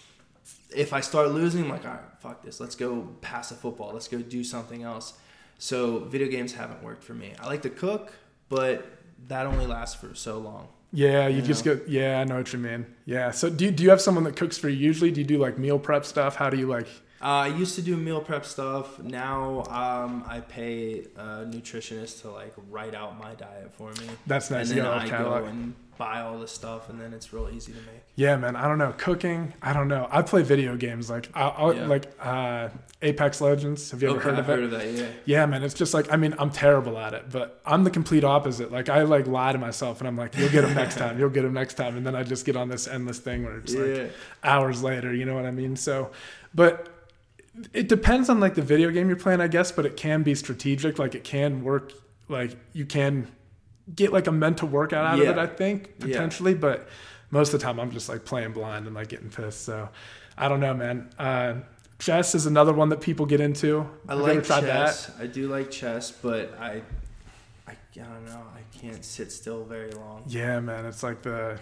if I start losing, I'm like, all right, fuck this. Let's go pass a football. Let's go do something else. So video games haven't worked for me. I like to cook, but that only lasts for so long. Yeah, you, you just know? go, yeah, I know what you mean. Yeah. So do you, do you have someone that cooks for you usually? Do you do like meal prep stuff? How do you like? Uh, I used to do meal prep stuff. Now um, I pay a nutritionist to like write out my diet for me. That's nice. And then Yeah, I kinda go like- and buy all the stuff, and then it's real easy to make. Yeah, man. I don't know. Cooking, I don't know. I play video games like I, I Yeah. like uh, Apex Legends. Have you ever Okay, heard I've of it? heard of that. Yeah. Yeah, man. It's just like, I mean, I'm terrible at it, but I'm the complete opposite. Like, I like lie to myself and I'm like, you'll get him next time. You'll get him next time. And then I just get on this endless thing where it's Yeah. like hours later, you know what I mean? So, but it depends on like the video game you're playing, I guess, but it can be strategic. Like, it can work. Like, you can get like a mental workout out Yeah. of it, I think, Yeah. potentially. But most of the time I'm just like playing blind and like getting pissed. So I don't know, man. Uh, chess is another one that people get into. I Have you like ever tried chess. that? I do like chess, but I, I, I don't know. I can't sit still very long. Yeah, man. It's like the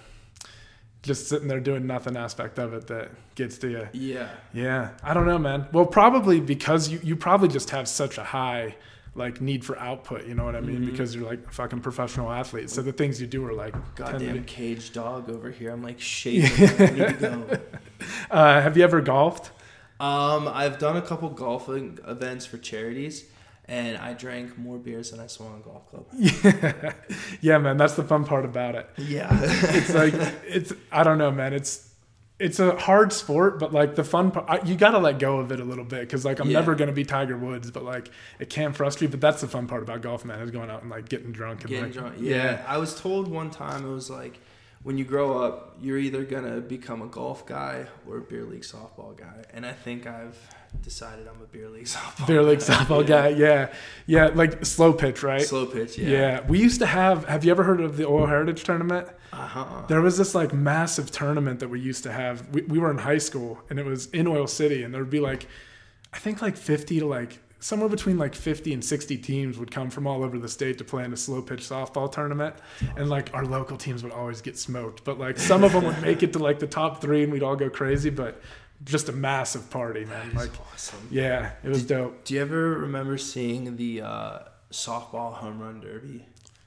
just sitting there doing nothing aspect of it that gets to you. Yeah. Yeah. I don't know, man. Well, probably because you, you probably just have such a high like need for output, you know what I mean? Mhm. Because you're like a fucking professional athlete. So the things you do are like Goddamn ten cage dog over here. I'm like shaking. I need to go. uh, have you ever golfed? Um, I've done a couple golfing events for charities, and I drank more beers than I swung a golf club. Yeah. Yeah, man. That's the fun part about it. Yeah. It's like, it's, I don't know, man. It's, it's a hard sport, but like the fun part, I, you got to let go of it a little bit. Cause like, I'm Yeah. never going to be Tiger Woods, but like it can frustrate, but that's the fun part about golf, man, is going out and like getting drunk and Getting like, drunk. Yeah. I was told one time, it was like, when you grow up, you're either going to become a golf guy or a beer league softball guy. And I think I've decided I'm a beer league softball beer league guy. softball Yeah. guy. Yeah. Yeah. Like slow pitch, right? Slow pitch, yeah. Yeah. We used to have, have you ever heard of the Oil Heritage Tournament? Uh-huh. There was this like massive tournament that we used to have. We, we were in high school and it was in Oil City, and there would be like, I think like fifty to like somewhere between like fifty and sixty teams would come from all over the state to play in a slow pitch softball tournament. And like our local teams would always get smoked, but like some of them would make it to like the top three and we'd all go crazy, but just a massive party, man. That is Like, awesome. yeah, it was dope. Do you ever remember seeing the uh, softball home run derby?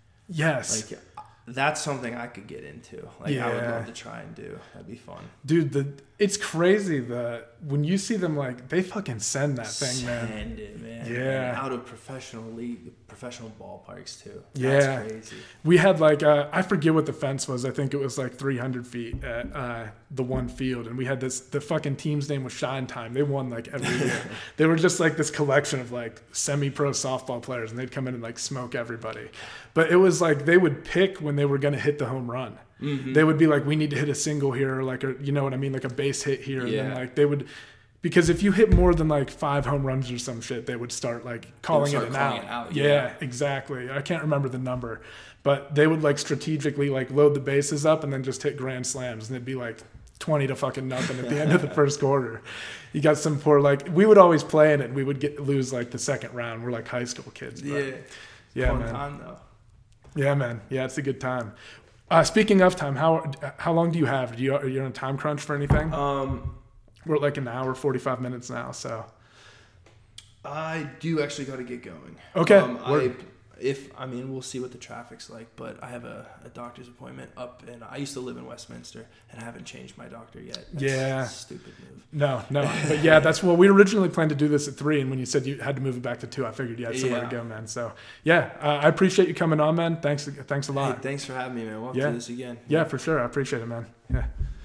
Yes. Like, that's something I could get into. Like, I would Yeah. love to try and do. That'd be fun. Dude, the it's crazy the when you see them, like they fucking send that thing, man. Send it, man. Yeah. And out of professional league, professional ballparks too. Yeah. That's crazy. We had like uh, I forget what the fence was. I think it was like three hundred feet at uh, the one field, and we had this. The fucking team's name was Shine Time. They won like every year. They were just like this collection of like semi-pro softball players, and they'd come in and like smoke everybody. But it was like they would pick when they were gonna hit the home run. Mm-hmm. They would be like, we need to hit a single here, or like a, you know what I mean, like a base hit here, and then Yeah. like they would. Because if you hit more than like five home runs or some shit, they would start like calling start it an calling out. it out, Yeah, yeah. exactly. I can't remember the number, but they would like strategically like load the bases up and then just hit grand slams, and it'd be like twenty to fucking nothing at the end of the first quarter. You got some poor like we would always play in it, and we would get lose like the second round. We're like high school kids. But, Yeah. yeah, Fun man. time though. Yeah, man. Yeah, it's a good time. Uh, speaking of time, how how long do you have? Do you are you on a time crunch for anything? Um, We're at like an hour, forty-five minutes now, so. I do actually got to get going. Okay. Um, I, Word. if I mean, we'll see what the traffic's like, but I have a, a doctor's appointment up, and I used to live in Westminster, and I haven't changed my doctor yet. That's Yeah. a stupid move. No, no. But yeah, that's well, we originally planned to do this at three, and when you said you had to move it back to two, I figured you had somewhere Yeah. to go, man. So yeah, uh, I appreciate you coming on, man. Thanks, thanks a Hey, lot. thanks for having me, man. We'll have to Yeah. do this again. Yeah, for sure. I appreciate it, man. Yeah.